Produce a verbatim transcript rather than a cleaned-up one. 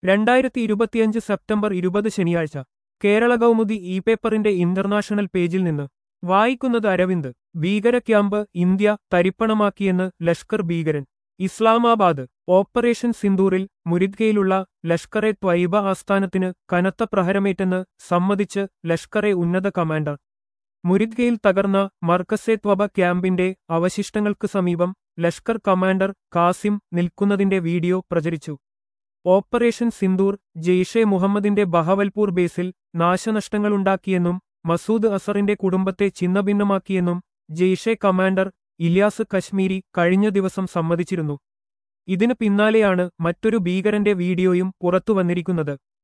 രണ്ടായിരത്തി ഇരുപത്തിയഞ്ച് സെപ്റ്റംബർ ഇരുപത് ശനിയാഴ്ച കേരള കൗമുദി ഇ പേപ്പറിന്റെ ഇന്റർനാഷണൽ പേജിൽ നിന്ന് വായിക്കുന്നത് അരവിന്ദ്. ഭീകര ക്യാമ്പ് ഇന്ത്യ തരിപ്പണമാക്കിയെന്ന് ലഷ്കർ ഭീകരൻ. ഇസ്ലാമാബാദ്. ഓപ്പറേഷൻ സിന്ദൂറിൽ മുരിദ്ഗയിലുള്ള ലഷ്കർ എ ത്വയ്ബ ആസ്ഥാനത്തിന് കനത്ത പ്രഹരമേറ്റെന്ന് സമ്മതിച്ച് ലഷ്കർ എ ഉന്നത കമാൻഡർ. മുരിദ്ഗയിൽ തകർന്ന മർക്കസ് എ ത്വബ ക്യാമ്പിന്റെ അവശിഷ്ടങ്ങൾക്ക് സമീപം ലഷ്കർ കമാൻഡർ കാസിം നിൽക്കുന്നതിന്റെ വീഡിയോ പ്രചരിച്ചു. ഓപ്പറേഷൻ സിന്ദൂർ ജെയ്ഷെ മുഹമ്മദിന്റെ ബഹവൽപൂർ ബേസിൽ നാശനഷ്ടങ്ങളുണ്ടാക്കിയെന്നും മസൂദ് അസറിന്റെ കുടുംബത്തെ ഛിന്നഭിന്നമാക്കിയെന്നും ജെയ്ഷെ കമാൻഡർ ഇല്യാസ് കശ്മീരി കഴിഞ്ഞ ദിവസം സമ്മതിച്ചിരുന്നു. ഇതിന് പിന്നാലെയാണ് മറ്റൊരു ഭീകരന്റെ വീഡിയോയും പുറത്തുവന്നിരിക്കുന്നത്.